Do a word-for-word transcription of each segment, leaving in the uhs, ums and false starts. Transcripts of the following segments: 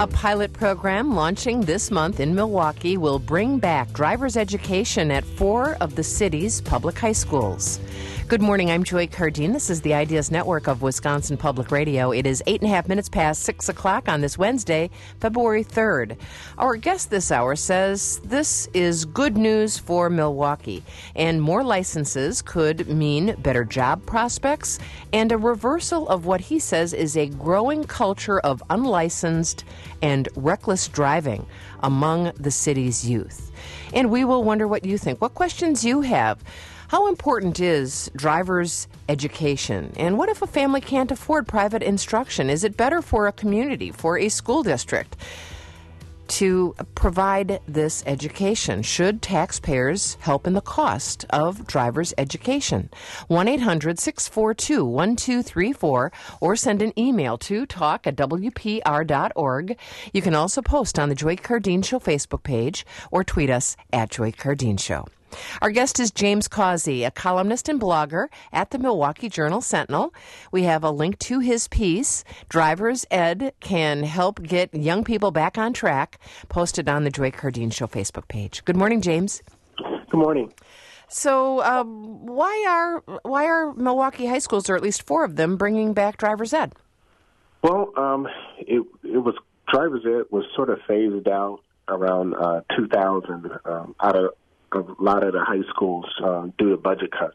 A pilot program launching this month in Milwaukee will bring back driver's education at four of the city's public high schools. Good morning, I'm Joy Cardine. This is the Ideas Network of Wisconsin Public Radio. It is eight and a half minutes past six o'clock on this Wednesday, February third. Our guest this hour says this is good news for Milwaukee, and more licenses could mean better job prospects and a reversal of what he says is a growing culture of unlicensed and reckless driving among the city's youth. And we will wonder what you think, what questions you have. How important is driver's education? And what if a family can't afford private instruction? Is it better for a community, for a school district, to provide this education? Should taxpayers help in the cost of driver's education? one eight hundred six four two one two three four or send an email to talk at w p r dot org. You can also post on the Joy Cardine Show Facebook page or tweet us at Joy Cardine Show. Our guest is James Causey, a columnist and blogger at the Milwaukee Journal-Sentinel. We have a link to his piece, Driver's Ed Can Help Get Young People Back on Track, posted on the Joy Cardine Show Facebook page. Good morning, James. Good morning. So um, why are why are Milwaukee high schools, or at least four of them, bringing back Driver's Ed? Well, um, it, it was Driver's Ed was sort of phased out around uh, two thousand um, out of a lot of the high schools uh, due to budget cuts.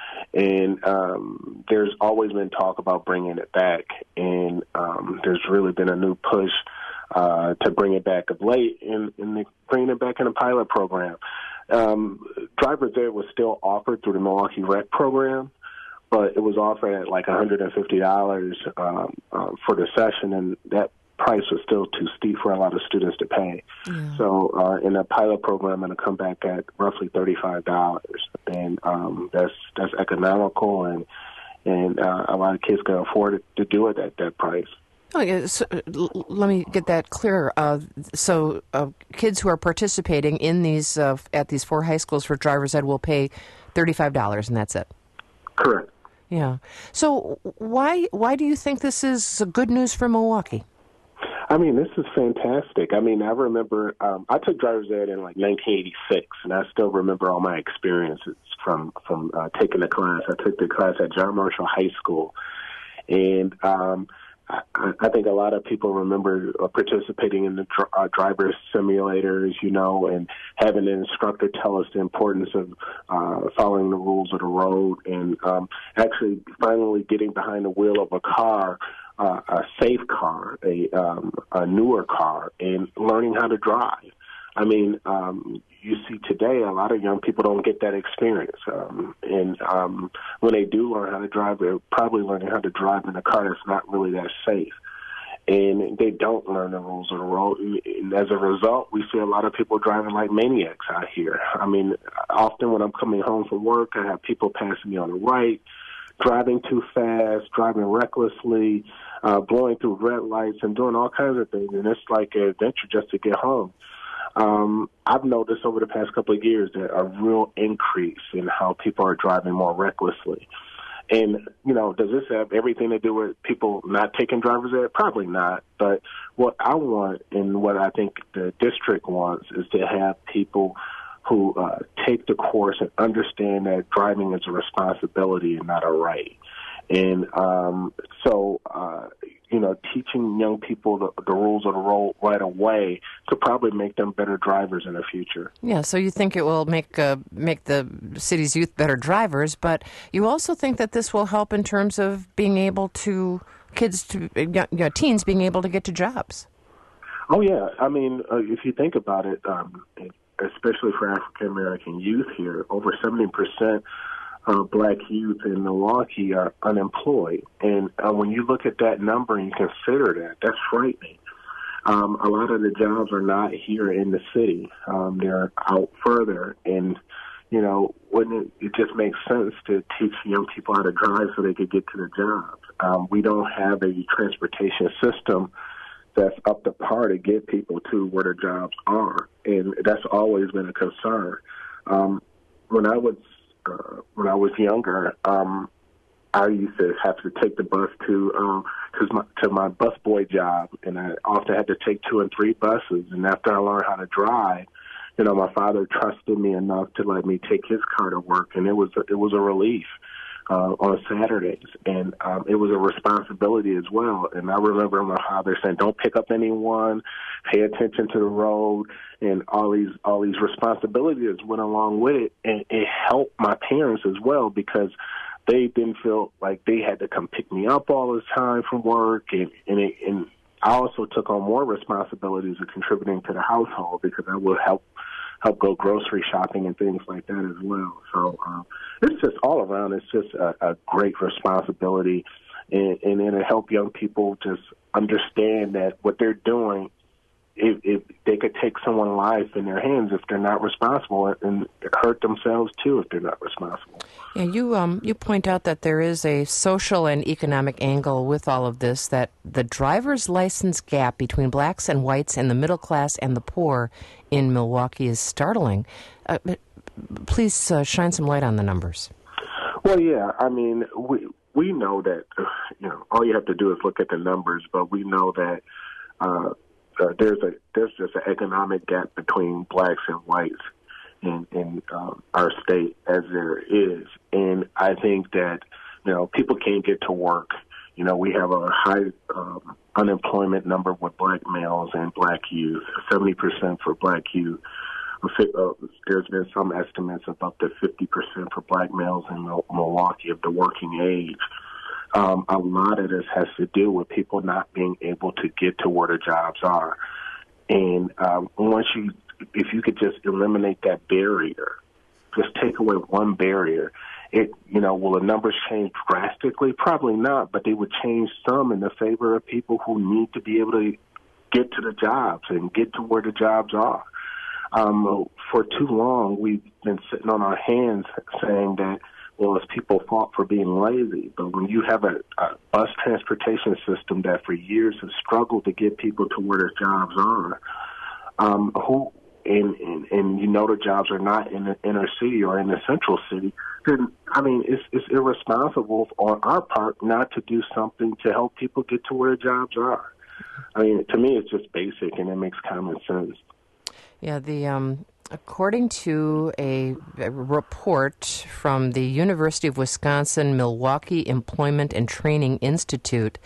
And um, there's always been talk about bringing it back, and um, there's really been a new push uh, to bring it back of late, and, and bringing it back in a pilot program. Um, Driver's Ed was still offered through the Milwaukee Rec program, but it was offered at like one hundred fifty dollars um, uh, for the session, and that price was still too steep for a lot of students to pay. Yeah. So uh, in a pilot program, I'm going to come back at roughly thirty-five dollars, and um, that's that's economical, and and uh, a lot of kids can afford it to do it at that price. Oh, yeah. So, l- let me get that clear. Uh, so uh, kids who are participating in these uh, at these four high schools for Driver's Ed will pay thirty-five dollars, and that's it? Correct. Yeah. So why why do you think this is good news for Milwaukee? I mean, this is fantastic. I mean, I remember um, I took driver's ed in like nineteen eighty-six, and I still remember all my experiences from from uh, taking the class. I took the class at John Marshall High School, and um, I, I think a lot of people remember uh, participating in the dr- uh, driver simulators, you know, and having an instructor tell us the importance of uh, following the rules of the road, and um, actually finally getting behind the wheel of a car. Uh, a safe car, a, um, a newer car, and learning how to drive. I mean, um, you see today a lot of young people don't get that experience. Um, and um, when they do learn how to drive, they're probably learning how to drive in a car that's not really that safe. And they don't learn the rules of the road. And as a result, we see a lot of people driving like maniacs out here. I mean, often when I'm coming home from work, I have people passing me on the right, driving too fast, driving recklessly, uh, blowing through red lights, and doing all kinds of things. And it's like an adventure just to get home. Um, I've noticed over the past couple of years that a real increase in how people are driving more recklessly. And, you know, does this have everything to do with people not taking driver's ed? Probably not. But what I want and what I think the district wants is to have people who uh, take the course and understand that driving is a responsibility and not a right. And um, so, uh, you know, teaching young people the, the rules of the road right away could probably make them better drivers in the future. Yeah, so you think it will make uh, make the city's youth better drivers, but you also think that this will help in terms of being able to, kids, to you know, teens being able to get to jobs. Oh, yeah. I mean, uh, if you think about it, um, it especially for African-American youth here, over seventy percent of black youth in Milwaukee are unemployed. And uh, when you look at that number and you consider that, that's frightening. Um, a lot of the jobs are not here in the city. Um, they're out further. And, you know, wouldn't it, it just makes sense to teach young people how to drive so they could get to the jobs? Um, we don't have a transportation system that's up to par to get people to where their jobs are, and that's always been a concern. Um, when I was uh, when I was younger, um, I used to have to take the bus to um, to my to my busboy job, and I often had to take two and three buses. And after I learned how to drive, you know, my father trusted me enough to let me take his car to work, and it was it was a relief uh, on Saturdays, and um, it was a responsibility as well. And I remember my father saying, "Don't pick up anyone, pay attention to the road," and all these all these responsibilities went along with it, and it helped my parents as well because they didn't feel like they had to come pick me up all the time from work, and and, it, and I also took on more responsibilities of contributing to the household because I would help help go grocery shopping and things like that as well. So um, it's just all around. It's just a, a great responsibility, and, and it'll help young people just understand that what they're doing, if, if they could take someone's life in their hands if they're not responsible, and hurt themselves too if they're not responsible. Yeah, you um you point out that there is a social and economic angle with all of this, that the driver's license gap between blacks and whites and the middle class and the poor in Milwaukee is startling. Uh, please uh, shine some light on the numbers. Well, yeah, I mean, we we know that, you know, all you have to do is look at the numbers, but we know that uh, uh, there's a there's just an economic gap between blacks and whites in, in um, our state as there is. And I think that, you know, people can't get to work. You know, we have a high um, unemployment number with black males and black youth, seventy percent for black youth. Uh, there's been some estimates of up to fifty percent for black males in Milwaukee of the working age. Um, a lot of this has to do with people not being able to get to where the jobs are. And um, once you, if you could just eliminate that barrier, just take away one barrier, it, you know, will the numbers change drastically? Probably not, but they would change some in the favor of people who need to be able to get to the jobs and get to where the jobs are. Um, for too long, we've been sitting on our hands saying that, well, it's people's fault for being lazy. But when you have a, a bus transportation system that for years has struggled to get people to where their jobs are, um, who and, and, and you know the jobs are not in the inner city or in the central city, then, I mean, it's, it's irresponsible on our part not to do something to help people get to where their jobs are. I mean, to me, it's just basic, and it makes common sense. Yeah, the um, according to a, a report from the University of Wisconsin Milwaukee Employment and Training Institute,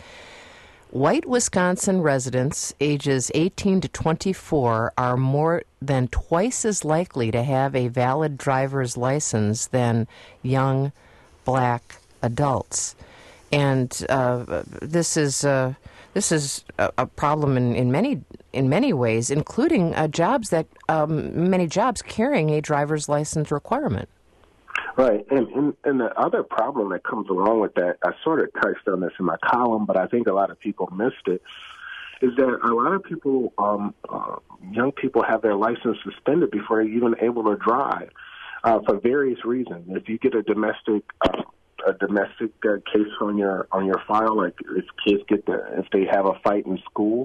white Wisconsin residents ages eighteen to twenty-four are more than twice as likely to have a valid driver's license than young black adults. And uh, this is uh, this is a, a problem in, in many in many ways, including uh, jobs that um, many jobs carrying a driver's license requirement. Right, and, and and the other problem that comes along with that, I sort of touched on this in my column, but I think a lot of people missed it, is that a lot of people, um, uh, young people, have their license suspended before they're even able to drive uh, for various reasons. If you get a domestic uh, a domestic uh, case on your on your file, like if kids get the, if they have a fight in school,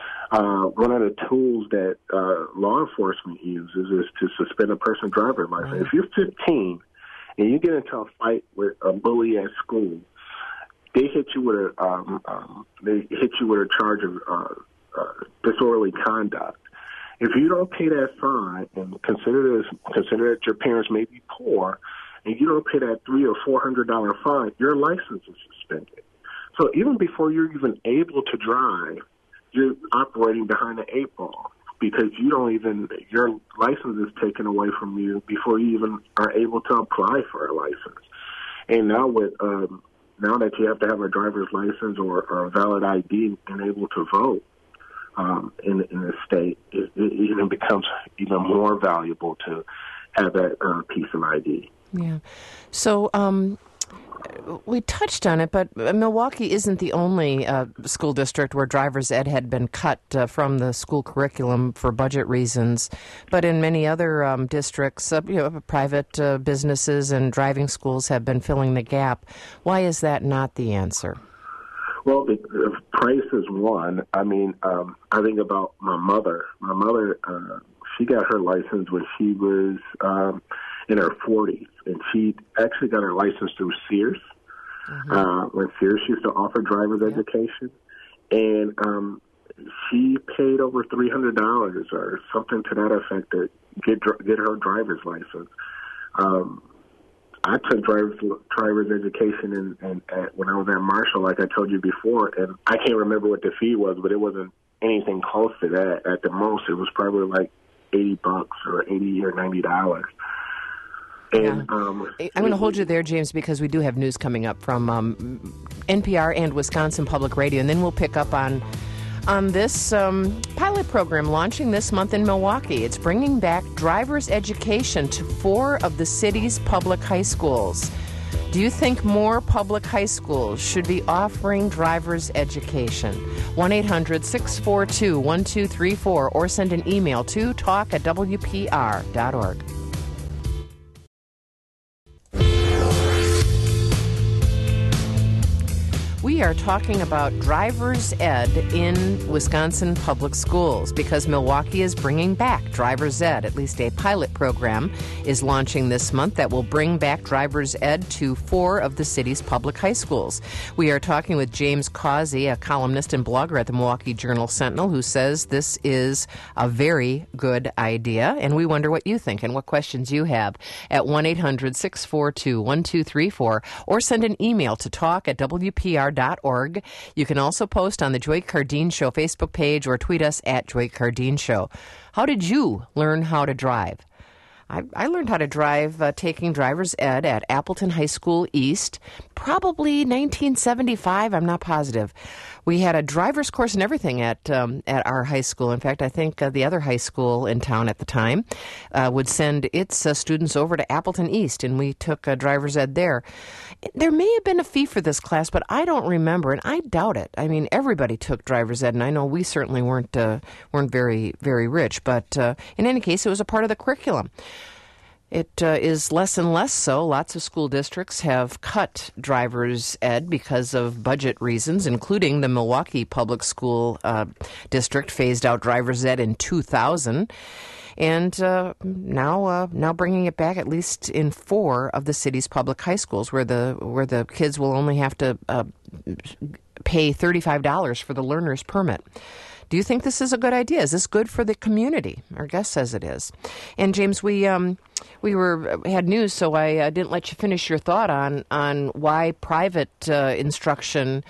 uh, one of the tools that uh, law enforcement uses is to suspend a person's driver's license. Right. If you're fifteen and you get into a fight with a bully at school, they hit you with a um, um, they hit you with a charge of uh, uh, disorderly conduct. If you don't pay that fine and consider this, consider that your parents may be poor, and you don't pay that three or four hundred dollar fine, your license is suspended. So even before you're even able to drive, you're operating behind the eight ball because you don't even your license is taken away from you before you even are able to apply for a license. And now with um, now that you have to have a driver's license or, or a valid I D and able to vote um, in in the state, it, it even becomes even more valuable to have that uh, piece of I D. Yeah. So um, we touched on it, but Milwaukee isn't the only uh, school district where driver's ed had been cut uh, from the school curriculum for budget reasons. But in many other um, districts, uh, you know, private uh, businesses and driving schools have been filling the gap. Why is that not the answer? Well, the, the price is one. I mean, um, I think about my mother. My mother, uh, she got her license when she was um, in her forties, and she actually got her license through Sears. mm-hmm. uh, when Sears used to offer driver's yep. education. And um, she paid over three hundred dollars or something to that effect to get get her driver's license. Um, I took driver's, driver's education in, in, at, when I was at Marshall, like I told you before, and I can't remember what the fee was, but it wasn't anything close to that. At the most, it was probably like eighty bucks or eighty or ninety dollars. And, yeah. um, I'm going to hold you there, James, because we do have news coming up from um, N P R and Wisconsin Public Radio, and then we'll pick up on on this um, pilot program launching this month in Milwaukee. It's bringing back driver's education to four of the city's public high schools. Do you think more public high schools should be offering driver's education? one eight hundred six four two one two three four or send an email to talk at w p r dot org. We are talking about driver's ed in Wisconsin public schools because Milwaukee is bringing back driver's ed. At least a pilot program is launching this month that will bring back driver's ed to four of the city's public high schools. We are talking with James Causey, a columnist and blogger at the Milwaukee Journal-Sentinel, who says this is a very good idea. And we wonder what you think and what questions you have at one eight hundred six four two one two three four or send an email to talk at w p r dot org. You can also post on the Joy Cardeen Show Facebook page or tweet us at Joy Cardeen Show. How did you learn how to drive? I, I learned how to drive uh, taking driver's ed at Appleton High School East, probably nineteen seventy-five, I'm not positive. We had a driver's course and everything at um, at our high school. In fact, I think uh, the other high school in town at the time uh, would send its uh, students over to Appleton East, and we took uh, driver's ed there. There may have been a fee for this class, but I don't remember, and I doubt it. I mean, everybody took driver's ed, and I know we certainly weren't uh, weren't very, very rich, but uh, in any case, it was a part of the curriculum. It uh, is less and less so. Lots of school districts have cut driver's ed because of budget reasons, including the Milwaukee Public School uh, District phased out driver's ed in two thousand. And uh, now, uh, now bringing it back at least in four of the city's public high schools, where the where the kids will only have to uh, pay thirty-five dollars for the learner's permit. Do you think this is a good idea? Is this good for the community? Our guest says it is. And James, we um, we were had news, so I uh, didn't let you finish your thought on on why private uh, instruction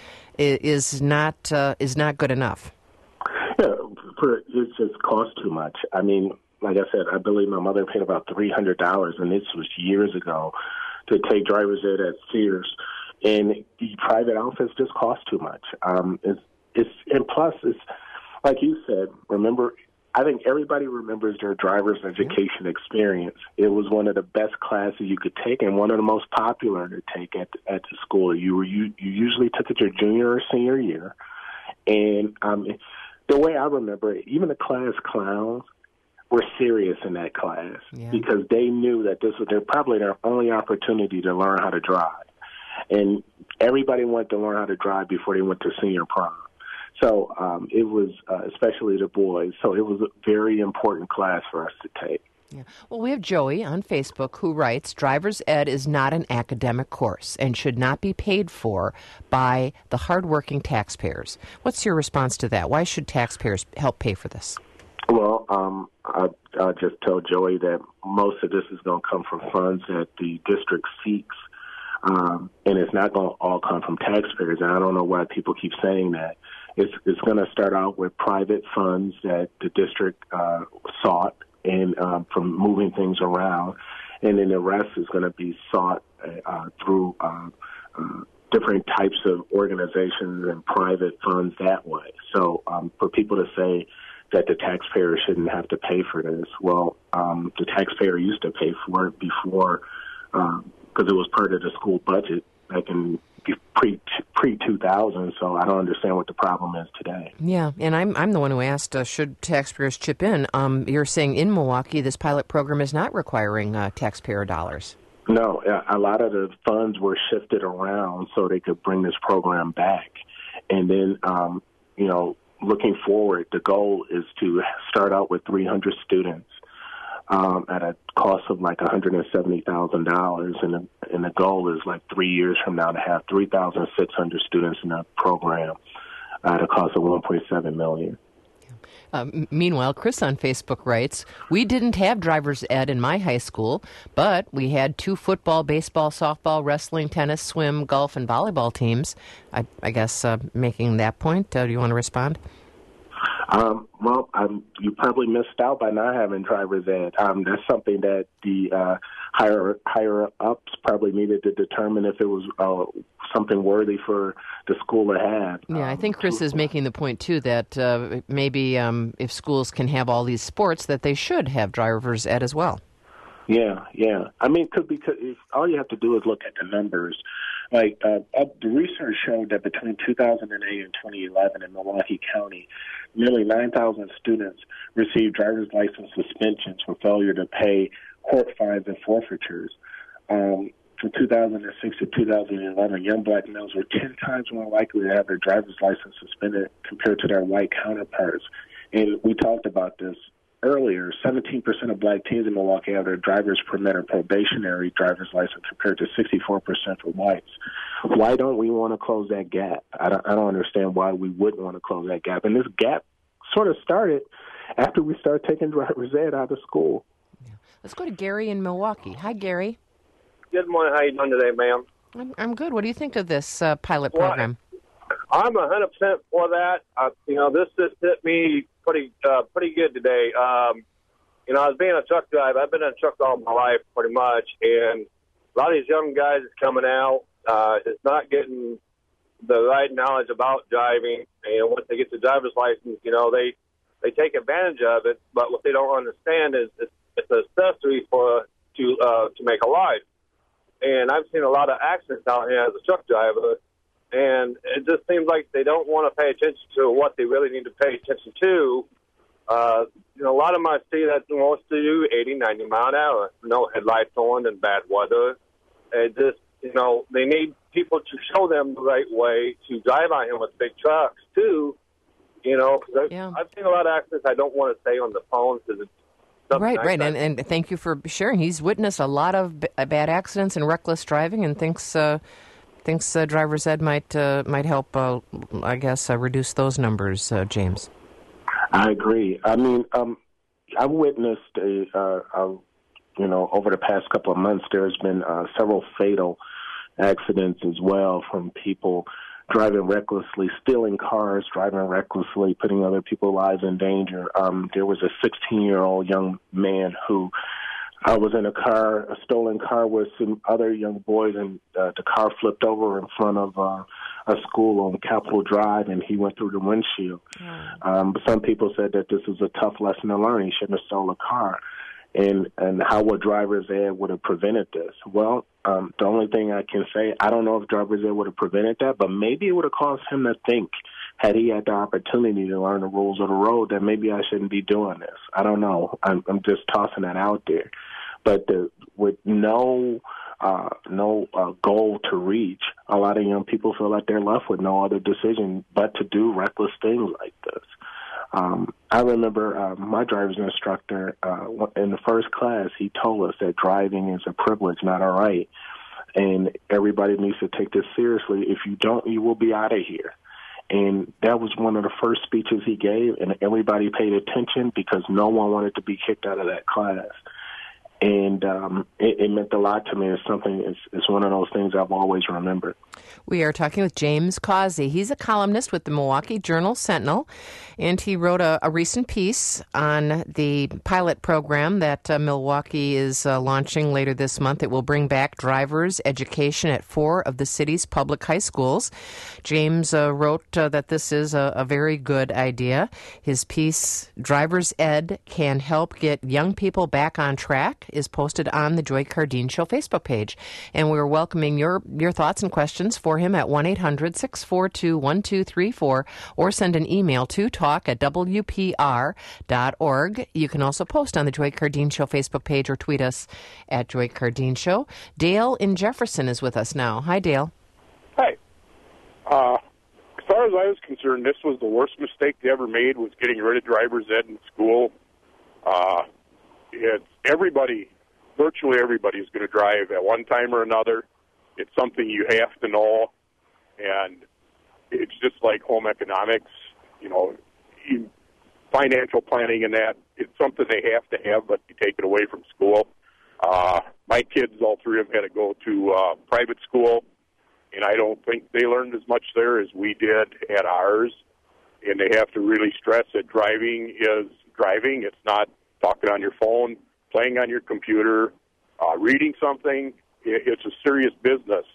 is not uh, is not good enough. Yeah, for, it just costs too much. I mean, like I said, I believe my mother paid about three hundred dollars, and this was years ago, to take driver's ed at Sears. And the private outfits just cost too much. Um, it's, it's and plus it's. Like you said, remember, I think everybody remembers their driver's education experience. It was one of the best classes you could take and one of the most popular to take at the, at the school. You were you, you usually took it your junior or senior year. And um, the way I remember it, even the class clowns were serious in that class yeah. because they knew that this was their, probably their only opportunity to learn how to drive. And everybody wanted to learn how to drive before they went to senior prom. So um, it was, uh, especially the boys, so it was a very important class for us to take. Yeah. Well, we have Joey on Facebook who writes, driver's ed is not an academic course and should not be paid for by the hardworking taxpayers. What's your response to that? Why should taxpayers help pay for this? Well, um, I, I just tell Joey that most of this is going to come from funds that the district seeks, um, and it's not going to all come from taxpayers. And I don't know why people keep saying that. It's, it's going to start out with private funds that the district uh, sought and um, from moving things around, and then the rest is going to be sought uh, through uh, uh, different types of organizations and private funds that way. So um, for people to say that the taxpayer shouldn't have to pay for this, well, um, the taxpayer used to pay for it before because um, it was part of the school budget back in pre pre two thousand, so I don't understand what the problem is today. Yeah, and I'm I'm the one who asked, uh, should taxpayers chip in? Um, you're saying in Milwaukee, this pilot program is not requiring uh, taxpayer dollars. No, a lot of the funds were shifted around so they could bring this program back. And then, um, you know, looking forward, the goal is to start out with three hundred students um, at a cost of like one hundred seventy thousand dollars, and the, and the goal is like three years from now to have three thousand six hundred students in the program at a cost of one point seven million dollars. Um, meanwhile, Chris on Facebook writes, we didn't have driver's ed in my high school, but we had two football, baseball, softball, wrestling, tennis, swim, golf, and volleyball teams. I, I guess uh, making that point, uh, do you want to respond? Um, well, um, you probably missed out by not having driver's ed. Um, that's something that the uh, higher higher ups probably needed to determine if it was uh, something worthy for the school to have. Yeah, um, I think Chris is making the point, too, that uh, maybe um, if schools can have all these sports, that they should have driver's ed as well. Yeah, yeah. I mean, could because if, all you have to do is look at the numbers. Like uh, uh, the research showed that between two thousand eight and twenty eleven in Milwaukee County, nearly nine thousand students received driver's license suspensions for failure to pay court fines and forfeitures. Um, from two thousand six to two thousand eleven, young black males were ten times more likely to have their driver's license suspended compared to their white counterparts. And we talked about this earlier. seventeen percent of black teens in Milwaukee have their driver's permit or probationary driver's license compared to sixty-four percent for whites. Why don't we want to close that gap? I don't, I don't understand why we wouldn't want to close that gap. And this gap sort of started after we started taking driver's ed out of school. Yeah. Let's go to Gary in Milwaukee. Hi, Gary. Good morning. How you doing today, ma'am? I'm, I'm good. What do you think of this uh, pilot well, program? I'm one hundred percent for that. Uh, you know, this just hit me pretty uh, pretty good today. Um, you know, as being a truck driver, I've been in a truck all my life pretty much, and a lot of these young guys that's coming out uh, is not getting the right knowledge about driving, and once they get the driver's license, you know, they, they take advantage of it, but what they don't understand is it's, it's an accessory for to uh, to make a life. And I've seen a lot of accidents out here as a truck driver, and it just seems like they don't want to pay attention to what they really need to pay attention to. Uh, you know, a lot of them I see that wants to do eighty, ninety mile an hour, no headlights on and bad weather. It just, you know, they need people to show them the right way to drive out here with big trucks, too. You know, because yeah. I've seen a lot of accidents I don't want to say on the phone because it's Right, right, and, and thank you for sharing. He's witnessed a lot of b- bad accidents and reckless driving, and thinks uh, thinks uh, driver's ed might uh, might help. Uh, I guess uh, reduce those numbers. Uh, James, I agree. I mean, um, I've witnessed a, uh, a, you know, over the past couple of months, there's been uh, several fatal accidents as well from people driving recklessly, stealing cars, driving recklessly, putting other people's lives in danger. Um, there was a sixteen-year-old young man who uh, was in a car, a stolen car with some other young boys, and uh, the car flipped over in front of uh, a school on Capitol Drive, and he went through the windshield. Mm. Um, but some people said that this was a tough lesson to learn. He shouldn't have stolen a car. And and how would driver's ed would have prevented this? Well, um, the only thing I can say, I don't know if driver's ed would have prevented that, but maybe it would have caused him to think, had he had the opportunity to learn the rules of the road, that maybe I shouldn't be doing this. I don't know. I'm, I'm just tossing that out there. But the, with no uh, no uh, goal to reach, a lot of young people feel like they're left with no other decision but to do reckless things like this. Um, I remember uh, my driver's instructor uh, in the first class, he told us that driving is a privilege, not a right. And everybody needs to take this seriously. If you don't, you will be out of here. And that was one of the first speeches he gave, and everybody paid attention because no one wanted to be kicked out of that class. And um, it, it meant a lot to me. It's something. It's, it's one of those things I've always remembered. We are talking with James Causey. He's a columnist with the Milwaukee Journal-Sentinel, and he wrote a, a recent piece on the pilot program that uh, Milwaukee is uh, launching later this month. It will bring back driver's education at four of the city's public high schools. James uh, wrote uh, that this is a, a very good idea. His piece, Driver's Ed Can Help Get Young People Back on Track, is posted on the Joy Cardine Show Facebook page. And we're welcoming your, your thoughts and questions for him at one eight hundred six four two one two three four or send an email to talk at w p r dot org. You can also post on the Joy Cardine Show Facebook page or tweet us at Joy Cardine Show. Dale in Jefferson is with us now. Hi, Dale. Hi. Uh, as far as I was concerned, this was the worst mistake they ever made, was getting rid of driver's ed in school. Uh, it's everybody, virtually everybody is going to drive at one time or another. It's something you have to know, and it's just like home economics, you know, financial planning and that. It's something they have to have, but you take it away from school. Uh, my kids, all three of them, had to go to uh, private school, and I don't think they learned as much there as we did at ours. And they have to really stress that driving is driving. It's not talking on your phone, playing on your computer, uh, reading something. It's a serious business,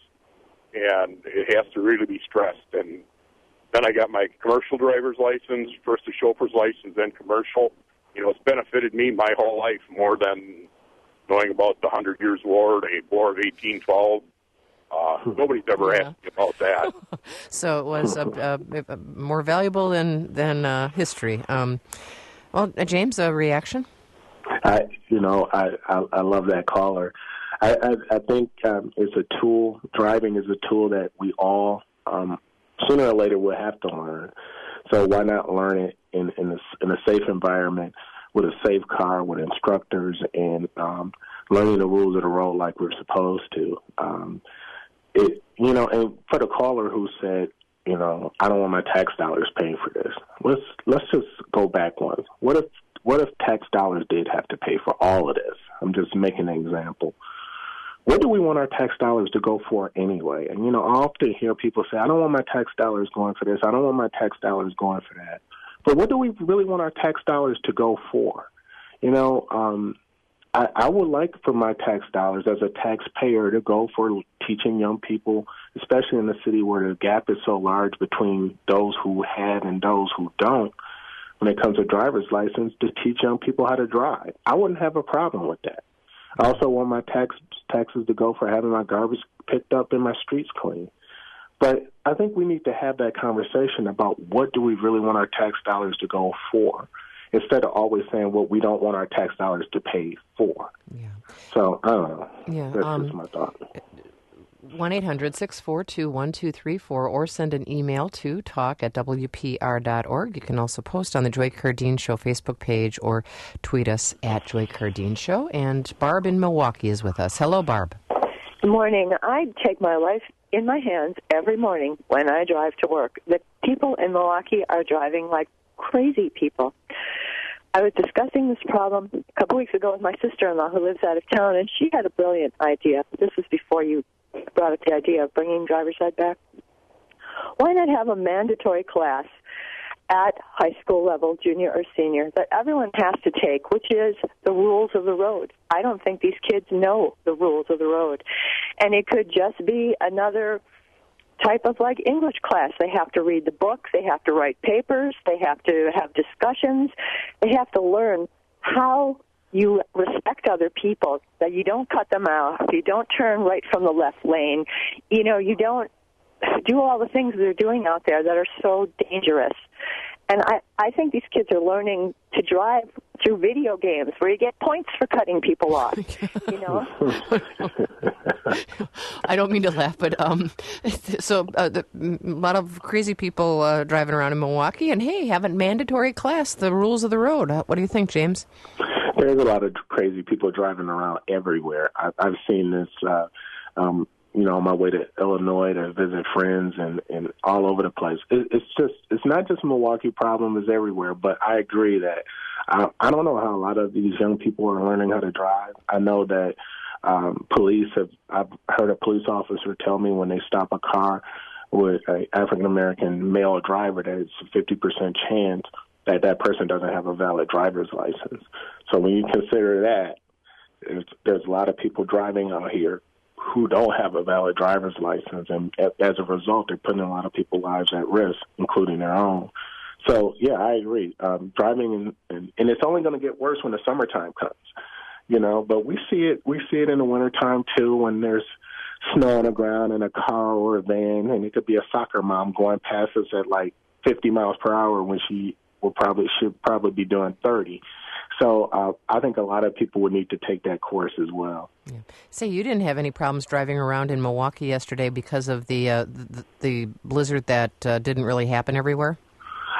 and it has to really be stressed. And then I got my commercial driver's license, first a chauffeur's license, then commercial. You know, it's benefited me my whole life more than knowing about the Hundred Years' War, the War of eighteen twelve. Uh, nobody's ever yeah. asked me about that. So it was uh, uh, more valuable than than uh, history. Um, well, uh, James, a reaction? I, you know, I, I, I love that caller. I, I, I think um, it's a tool. Driving is a tool that we all, um, sooner or later, will have to learn. So why not learn it in in a, in a safe environment with a safe car, with instructors, and um, learning the rules of the road like we're supposed to. Um, it, you know, and for the caller who said, you know, I don't want my tax dollars paying for this. Let's let's just go back one. What if what if tax dollars did have to pay for all of this? I'm just making an example. What do we want our tax dollars to go for anyway? And, you know, I often hear people say, I don't want my tax dollars going for this. I don't want my tax dollars going for that. But what do we really want our tax dollars to go for? You know, um, I, I would like for my tax dollars as a taxpayer to go for teaching young people, especially in a city where the gap is so large between those who have and those who don't, when it comes to driver's license, to teach young people how to drive. I wouldn't have a problem with that. I also want my tax taxes to go for having my garbage picked up and my streets clean. But I think we need to have that conversation about what do we really want our tax dollars to go for, instead of always saying what we don't want our tax dollars to pay for. Yeah. So, I don't know. Yeah, That's um, just my thought. one eight hundred six four two one two three four or send an email to talk at w p r dot org. You can also post on the Joy Cardine Show Facebook page or tweet us at Joy Cardine Show. And Barb in Milwaukee is with us. Hello, Barb. Good morning. I take my life in my hands every morning when I drive to work. The people in Milwaukee are driving like crazy people. I was discussing this problem a couple weeks ago with my sister-in-law who lives out of town, and she had a brilliant idea. This was before you brought up the idea of bringing driver's ed back. Why not have a mandatory class at high school level, junior or senior, that everyone has to take, which is the rules of the road? I don't think these kids know the rules of the road. And it could just be another type of like English class. They have to read the book, they have to write papers, they have to have discussions, they have to learn how you respect other people, that you don't cut them out, you don't turn right from the left lane, you know, you don't do all the things they're doing out there that are so dangerous. And I, I think these kids are learning to drive through video games where you get points for cutting people off, you know? I don't mean to laugh, but um, so uh, the, a lot of crazy people uh, driving around in Milwaukee, and hey, have a mandatory class, the rules of the road. What do you think, James? There's a lot of crazy people driving around everywhere. I, I've seen this, uh, um, you know, on my way to Illinois to visit friends and, and all over the place. It, it's just, it's not just a Milwaukee problem, it's everywhere. But I agree that I, I don't know how a lot of these young people are learning how to drive. I know that um, police have, I've heard a police officer tell me when they stop a car with an African-American male driver that it's a fifty percent chance that that person doesn't have a valid driver's license. So when you consider that, there's, there's a lot of people driving out here who don't have a valid driver's license, and as a result, they're putting a lot of people's lives at risk, including their own. So, yeah, I agree. Um, driving, in, and, and it's only going to get worse when the summertime comes, you know. But we see it. We see it in the wintertime too, when there's snow on the ground in a car or a van, and it could be a soccer mom going past us at like fifty miles per hour when she will probably should probably be doing thirty. So uh, I think a lot of people would need to take that course as well. Yeah. Say, you didn't have any problems driving around in Milwaukee yesterday because of the uh, the, the blizzard that uh, didn't really happen everywhere?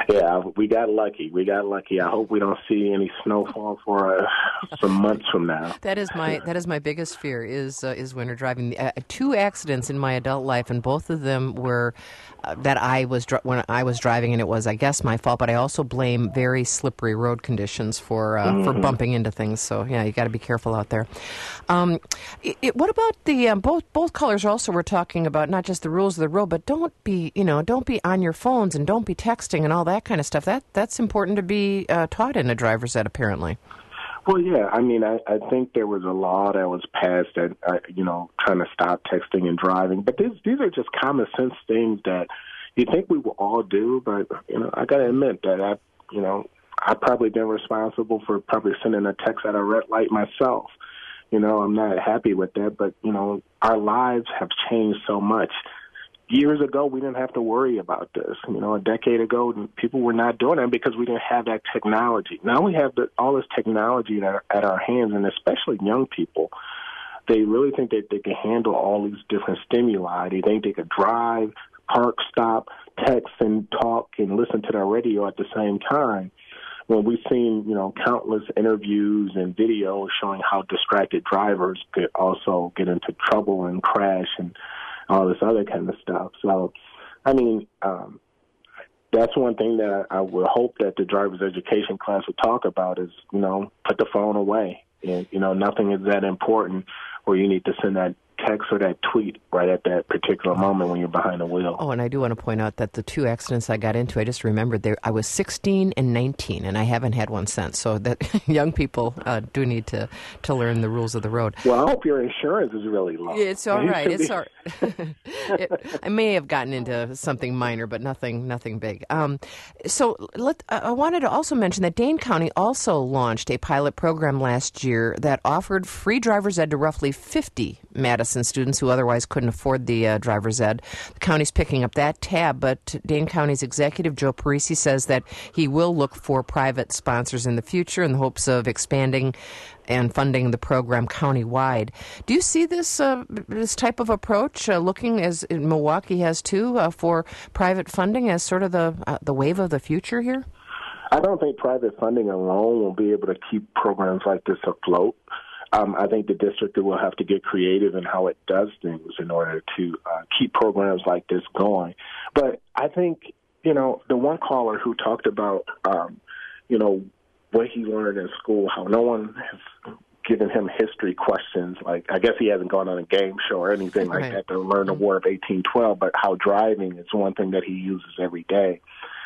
Yeah, we got lucky. We got lucky. I hope we don't see any snowfall for uh, some months from now. That is my that is my biggest fear is uh, is winter driving. Uh, two accidents in my adult life, and both of them were uh, that I was dr- when I was driving, and it was, I guess, my fault. But I also blame very slippery road conditions for uh, mm-hmm. for bumping into things. So yeah, you got to be careful out there. Um, it, it, what about the um, both both callers? Also, we're talking about not just the rules of the road, but don't be you know don't be on your phones and don't be texting and all that kind of stuff. That that's important to be uh, taught in a driver's ed, apparently. Well, yeah. I mean, I, I think there was a law that was passed that, uh, you know, trying to stop texting and driving. But these these are just common sense things that you think we will all do. But, you know, I got to admit that, I, you know, I've probably been responsible for probably sending a text at a red light myself. You know, I'm not happy with that. But, you know, our lives have changed so much. Years ago, we didn't have to worry about this. You know, a decade ago, people were not doing it because we didn't have that technology. Now we have the, all this technology at our, at our hands, and especially young people. They really think that they can handle all these different stimuli. They think they could drive, park, stop, text, and talk, and listen to the radio at the same time. When we've seen, you know, countless interviews and videos showing how distracted drivers could also get into trouble and crash and all this other kind of stuff. So, I mean, um, that's one thing that I, I would hope that the driver's education class would talk about is, you know, put the phone away. And, you know, nothing is that important where you need to send that text or that tweet right at that particular moment when you're behind the wheel. Oh, and I do want to point out that the two accidents I got into, I just remembered there. I was sixteen and nineteen, and I haven't had one since. So that young people uh, do need to, to learn the rules of the road. Well, I hope your insurance is really low. It's all right. It's all right. it, I may have gotten into something minor, but nothing nothing big. Um, so let, I wanted to also mention that Dane County also launched a pilot program last year that offered free driver's ed to roughly fifty Madison students who otherwise couldn't afford the uh, driver's ed. The county's picking up that tab, but Dane County's executive, Joe Parisi, says that he will look for private sponsors in the future in the hopes of expanding and funding the program countywide. Do you see this uh, this type of approach, uh, looking as Milwaukee has too, uh, for private funding as sort of the uh, the wave of the future here? I don't think private funding alone will be able to keep programs like this afloat. Um, I think the district will have to get creative in how it does things in order to uh, keep programs like this going. But I think, you know, the one caller who talked about, um, you know, what he learned in school, how no one has given him history questions. Like, I guess he hasn't gone on a game show or anything like right. that to learn the War of eighteen twelve, but how driving is one thing that he uses every day.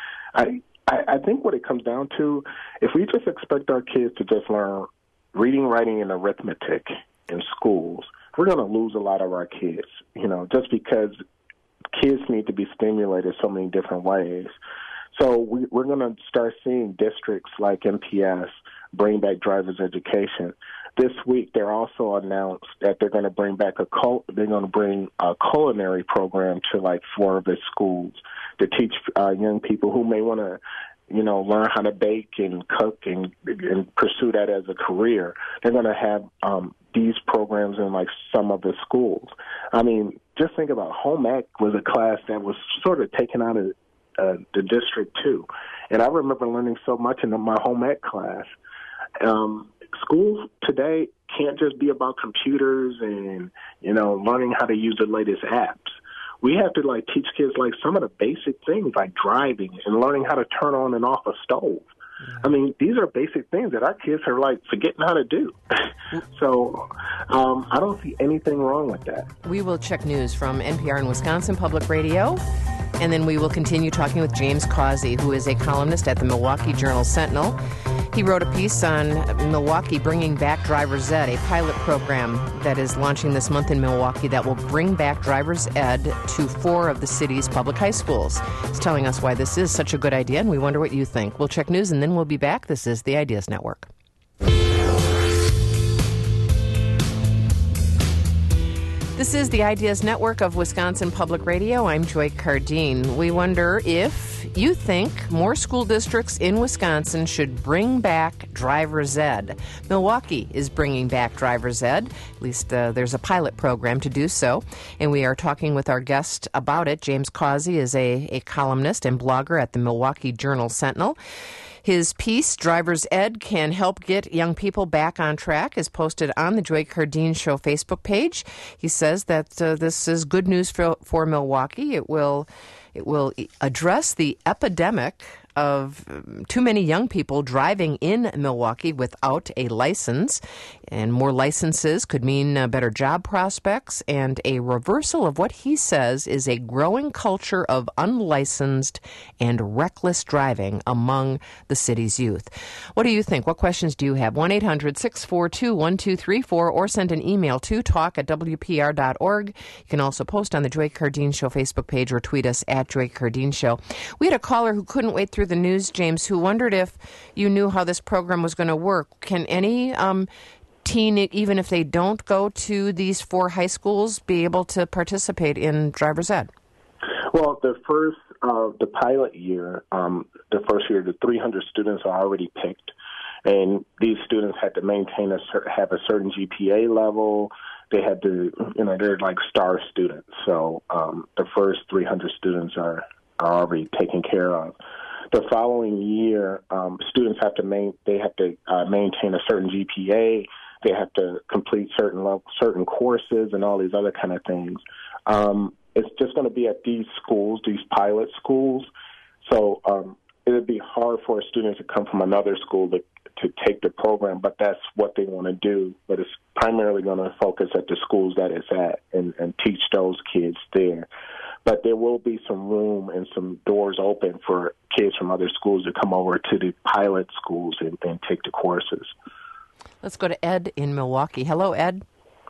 I, I, I think what it comes down to, if we just expect our kids to just learn reading, writing, and arithmetic in schools, we're going to lose a lot of our kids, you know, just because kids need to be stimulated so many different ways. So we, we're going to start seeing districts like M P S bring back driver's education. This week, they're also announced that they're going to bring back a cul- they're going to bring a culinary program to like four of its schools to teach uh, young people who may want to, you know, learn how to bake and cook and, and pursue that as a career. They're going to have um, these programs in, like, some of the schools. I mean, just think about home ec was a class that was sort of taken out of uh, the district, too. And I remember learning so much in my home ec class. Um, schools today can't just be about computers and, you know, learning how to use the latest apps. We have to, like, teach kids, like, some of the basic things, like driving and learning how to turn on and off a stove. Yeah. I mean, these are basic things that our kids are, like, forgetting how to do. So um, I don't see anything wrong with that. We will check news from N P R and Wisconsin Public Radio, and then we will continue talking with James Causey, who is a columnist at the Milwaukee Journal-Sentinel. He wrote a piece on Milwaukee bringing back driver's ed, a pilot program that is launching this month in Milwaukee that will bring back driver's ed to four of the city's public high schools. He's telling us why this is such a good idea, and we wonder what you think. We'll check news, and then we'll be back. This is the Ideas Network. This is the Ideas Network of Wisconsin Public Radio. I'm Joy Cardine. We wonder if you think more school districts in Wisconsin should bring back driver's ed. Milwaukee is bringing back driver's ed. At least uh, there's a pilot program to do so. And we are talking with our guest about it. James Causey is a, a columnist and blogger at the Milwaukee Journal-Sentinel. His piece, Driver's Ed Can Help Get Young People Back on Track, is posted on the Joy Cardine Show Facebook page. He says that uh, this is good news for, for Milwaukee. It will, it will address the epidemic of um, too many young people driving in Milwaukee without a license. And more licenses could mean uh, better job prospects and a reversal of what he says is a growing culture of unlicensed and reckless driving among the city's youth. What do you think? What questions do you have? one eight hundred six four two one two three four or send an email to talk at w p r dot org. You can also post on the Joy Cardine Show Facebook page or tweet us at Joy Cardine Show. We had a caller who couldn't wait through the news, James, who wondered if you knew how this program was going to work. Can any um, teen, even if they don't go to these four high schools, be able to participate in driver's ed? Well, the first, uh, the pilot year, um, the first year, the three hundred students are already picked, and these students had to maintain a cer- have a certain G P A level. They had to, you know, they're like star students. So um, the first three hundred students are, are already taken care of. The following year, um, students have to main, they have to uh, maintain a certain G P A. They have to complete certain level, certain courses and all these other kind of things. Um, it's just going to be at these schools, these pilot schools. So um, it would be hard for a student to come from another school to, to take the program, but that's what they want to do. But it's primarily going to focus at the schools that it's at and, and teach those kids there. But there will be some room and some doors open for kids from other schools to come over to the pilot schools and, and take the courses. Let's go to Ed in Milwaukee. Hello, Ed.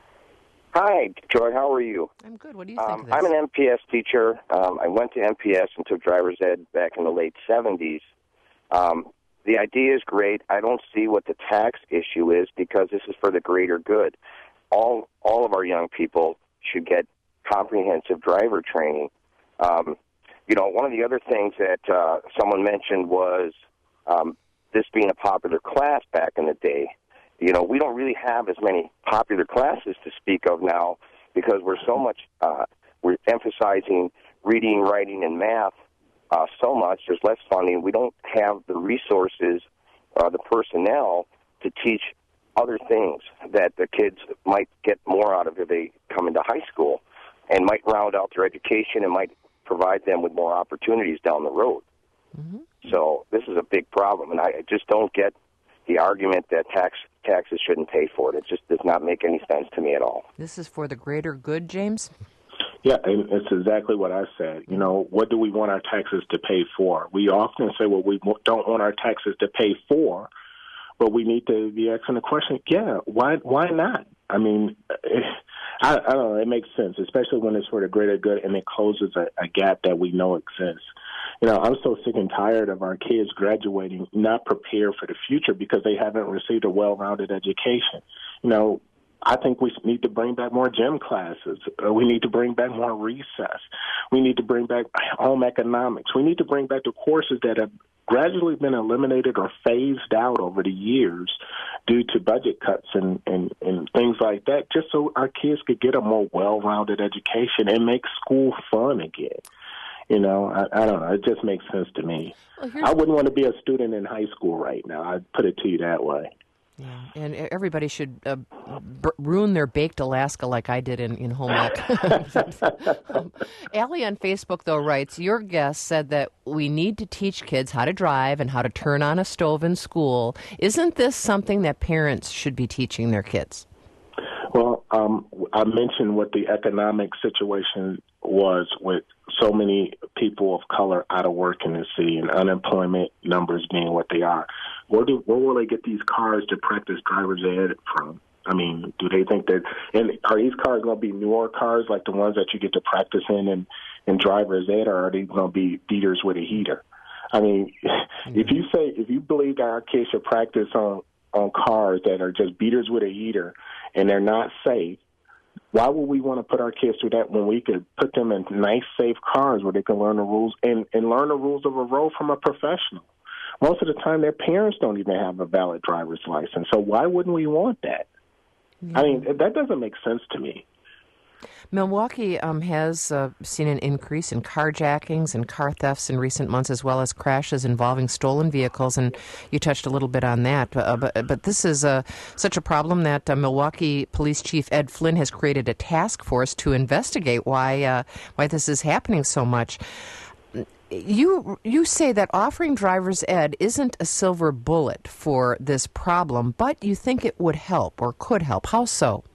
Hi, Joy. How are you? I'm good. What do you think um, of this? I'm an M P S teacher. Um, I went to M P S and took driver's ed back in the late seventies. Um, the idea is great. I don't see what the tax issue is because this is for the greater good. All all of our young people should get comprehensive driver training. Um, you know, one of the other things that uh, someone mentioned was um, this being a popular class back in the day. You know, we don't really have as many popular classes to speak of now because we're so much, uh, we're emphasizing reading, writing, and math uh, so much. There's less funding. We don't have the resources, uh, the personnel to teach other things that the kids might get more out of if they come into high school and might round out their education and might provide them with more opportunities down the road. Mm-hmm. So this is a big problem, and I just don't get the argument that tax taxes shouldn't pay for it. It just does not make any sense to me at all. This is for the greater good, James? Yeah, and it's exactly what I said. You know, what do we want our taxes to pay for? We often say, well, we don't want our taxes to pay for, but we need to be asking the question, yeah, why why not? I mean, I, I don't know, it makes sense, especially when it's for the greater good and it closes a, a gap that we know exists. You know, I'm so sick and tired of our kids graduating not prepared for the future because they haven't received a well-rounded education. You know, I think we need to bring back more gym classes. We need to bring back more recess. We need to bring back home economics. We need to bring back the courses that have gradually been eliminated or phased out over the years due to budget cuts and, and, and things like that, just so our kids could get a more well-rounded education and make school fun again. You know, I, I don't know. It just makes sense to me. Well, I wouldn't want to be a student in high school right now. I'd put it to you that way. Yeah, and everybody should uh, b- ruin their baked Alaska like I did in, in home ec. um, Allie on Facebook, though, writes, your guest said that we need to teach kids how to drive and how to turn on a stove in school. Isn't this something that parents should be teaching their kids? Well, um, I mentioned what the economic situation was with so many people of color out of work in the city and unemployment numbers being what they are. Where do where will they get these cars to practice driver's ed from? I mean, do they think that, and are these cars going to be newer cars like the ones that you get to practice in and, and driver's ed, or are they going to be beaters with a heater? I mean, mm-hmm. if you say, if you believe that our kids should practice on, on cars that are just beaters with a heater and they're not safe, Why would we want to put our kids through that when we could put them in nice, safe cars where they can learn the rules and, and learn the rules of a road from a professional? Most of the time, their parents don't even have a valid driver's license. So why wouldn't we want that? Yeah. I mean, that doesn't make sense to me. Milwaukee um, has uh, seen an increase in carjackings and car thefts in recent months, as well as crashes involving stolen vehicles, and you touched a little bit on that. Uh, but, but this is uh, such a problem that uh, Milwaukee Police Chief Ed Flynn has created a task force to investigate why uh, why this is happening so much. You you say that offering driver's ed isn't a silver bullet for this problem, but you think it would help or could help. How so?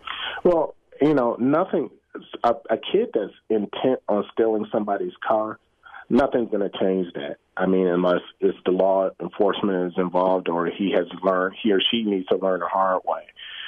Well, you know, nothing, a, a kid that's intent on stealing somebody's car, nothing's going to change that. I mean, unless it's the law enforcement is involved or he has learned, he or she needs to learn the hard way.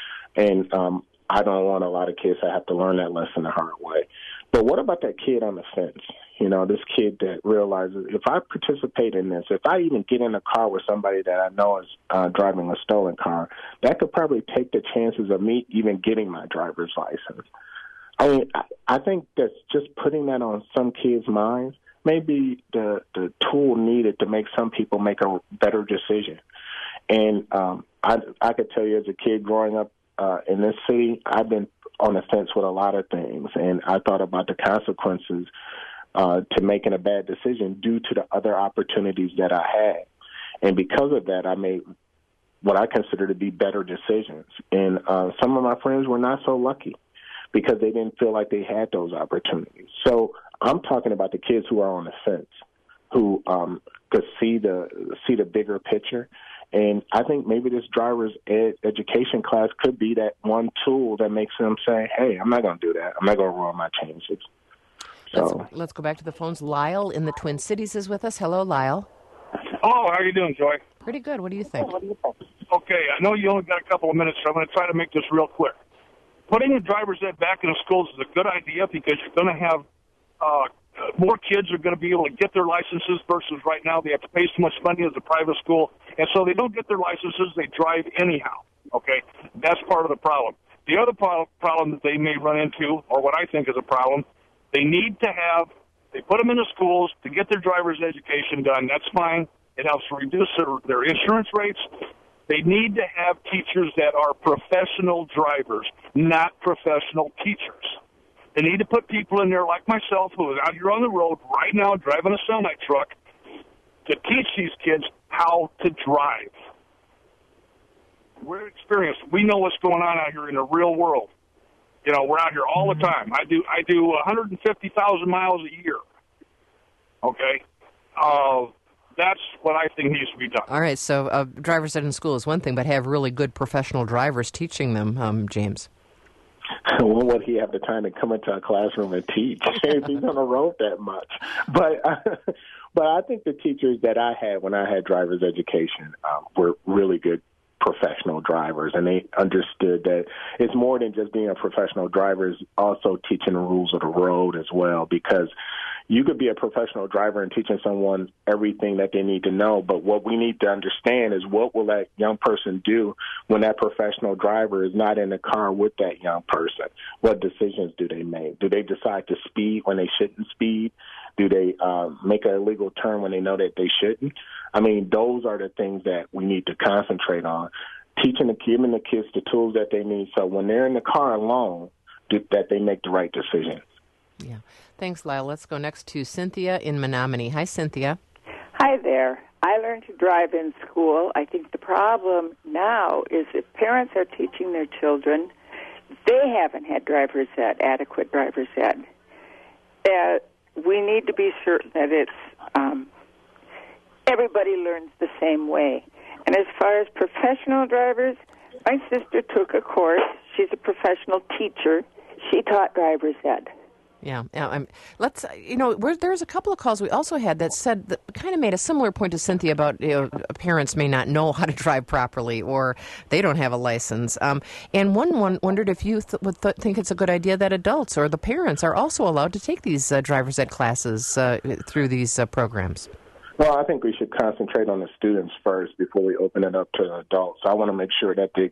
And um, I don't want a lot of kids to have to learn that lesson the hard way. But what about that kid on the fence? You know, this kid that realizes if I participate in this, if I even get in a car with somebody that I know is uh, driving a stolen car, that could probably take the chances of me even getting my driver's license. I mean, I, I think that's just putting that on some kids' minds may be the, the tool needed to make some people make a better decision. And um, I, I could tell you as a kid growing up uh, in this city, I've been on the fence with a lot of things, and I thought about the consequences uh, to making a bad decision due to the other opportunities that I had. And because of that, I made what I consider to be better decisions. And uh, some of my friends were not so lucky because they didn't feel like they had those opportunities. So I'm talking about the kids who are on the fence, who um, could see the see the bigger picture. And I think maybe this driver's ed education class could be that one tool that makes them say, hey, I'm not going to do that. I'm not going to ruin my chances. So let's, let's go back to the phones. Lyle in the Twin Cities is with us. Hello, Lyle. Oh, how are you doing, Joy? Pretty good. What do you think? Okay, I know you only got a couple of minutes, so I'm going to try to make this real quick. Putting the driver's ed back in the schools is a good idea because you're going to have uh, more kids are going to be able to get their licenses versus right now they have to pay so much money as a private school, and so they don't get their licenses. They drive anyhow, okay? That's part of the problem. The other pro- problem that they may run into, or what I think is a problem, they need to have, they put them in the schools to get their driver's education done. That's fine. It helps reduce their, their insurance rates. They need to have teachers that are professional drivers, not professional teachers. They need to put people in there like myself who is out here on the road right now driving a semi-truck to teach these kids how to drive. We're experienced. We know what's going on out here in the real world. You know, we're out here all the time. I do I do one hundred fifty thousand miles a year. Okay? Uh, that's what I think needs to be done. All right, so uh, driver's ed in school is one thing, but have really good professional drivers teaching them, um, James. When would he have the time to come into a classroom and teach if he's on the road that much? But uh, but I think the teachers that I had when I had driver's education um, were really good professional drivers, and they understood that it's more than just being a professional driver, it's also teaching the rules of the road as well, because you could be a professional driver and teaching someone everything that they need to know, but what we need to understand is what will that young person do when that professional driver is not in the car with that young person? What decisions do they make? Do they decide to speed when they shouldn't speed? Do they uh, make an illegal turn when they know that they shouldn't? I mean, those are the things that we need to concentrate on, teaching the giving the kids the tools that they need so when they're in the car alone, that they make the right decision. Yeah. Thanks, Lyle. Let's go next to Cynthia in Menominee. Hi, Cynthia. Hi there. I learned to drive in school. I think the problem now is if parents are teaching their children, they haven't had driver's ed, adequate driver's ed. Uh, we need to be certain that it's um, everybody learns the same way. And as far as professional drivers, my sister took a course. She's a professional teacher. She taught driver's ed. Yeah, yeah. I'm, let's. You know, we're, there's a couple of calls we also had that said that kind of made a similar point to Cynthia about you know, parents may not know how to drive properly or they don't have a license. Um, and one, one wondered if you th- would th- think it's a good idea that adults or the parents are also allowed to take these uh, driver's ed classes uh, through these uh, programs. Well, I think we should concentrate on the students first before we open it up to adults. I want to make sure that the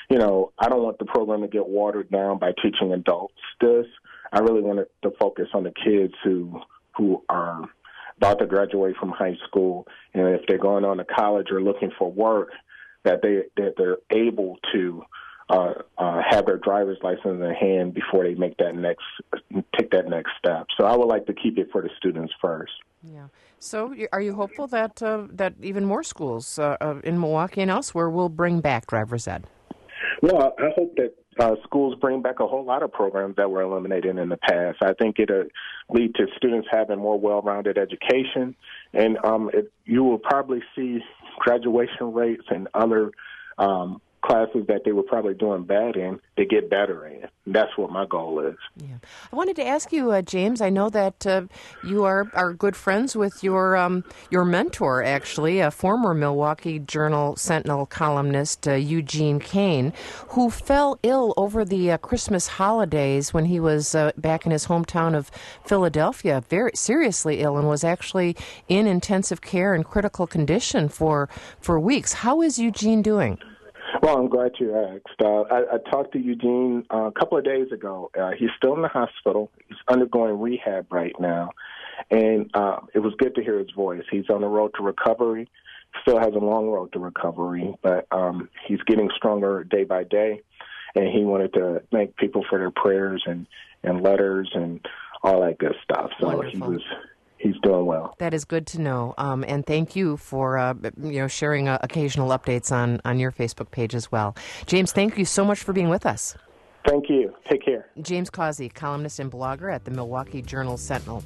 you know, I don't want the program to get watered down by teaching adults this. I really want it to focus on the kids who who are about to graduate from high school, and if they're going on to college or looking for work, that they that they're able to uh, uh, have their driver's license in their hand before they make that next take that next step. So I would like to keep it for the students first. Yeah. So are you hopeful that uh, that even more schools uh, uh, in Milwaukee and elsewhere will bring back driver's ed? Well, I hope that uh, schools bring back a whole lot of programs that were eliminated in the past. I think it'll lead to students having more well-rounded education, and um, it, you will probably see graduation rates and other um, classes that they were probably doing bad in, they get better in. That's what my goal is. Yeah. I wanted to ask you, uh, James, I know that uh, you are, are good friends with your um, your mentor, actually, a former Milwaukee Journal Sentinel columnist, uh, Eugene Kane, who fell ill over the uh, Christmas holidays when he was uh, back in his hometown of Philadelphia, very seriously ill, and was actually in intensive care and critical condition for, for weeks. How is Eugene doing? Well, I'm glad you asked. Uh, I, I talked to Eugene uh, a couple of days ago. Uh, he's still in the hospital. He's undergoing rehab right now, and uh, it was good to hear his voice. He's on the road to recovery. Still has a long road to recovery, but um, he's getting stronger day by day, and he wanted to thank people for their prayers and, and letters and all that good stuff. So Wonderful. he was... He's doing well. That is good to know, um, and thank you for uh, you know sharing uh, occasional updates on, on your Facebook page as well. James, thank you so much for being with us. Thank you. Take care. James Causey, columnist and blogger at the Milwaukee Journal Sentinel.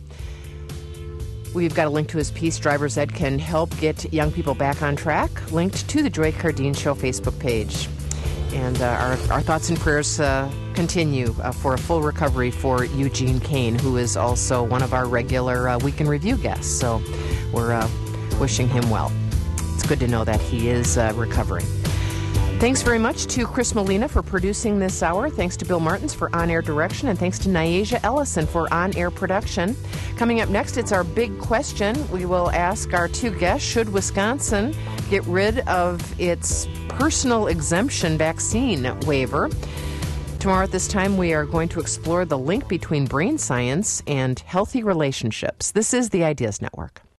We've got a link to his piece, Driver's Ed Can Help Get Young People Back on Track, linked to the Joy Cardine Show Facebook page. And uh, our, our thoughts and prayers uh, continue uh, for a full recovery for Eugene Kane, who is also one of our regular uh, Week in Review guests. So we're uh, wishing him well. It's good to know that he is uh, recovering. Thanks very much to Chris Molina for producing this hour. Thanks to Bill Martins for on-air direction. And thanks to Nyasia Ellison for on-air production. Coming up next, it's our big question. We will ask our two guests, should Wisconsin get rid of its personal exemption vaccine waiver? Tomorrow at this time, we are going to explore the link between brain science and healthy relationships. This is the Ideas Network.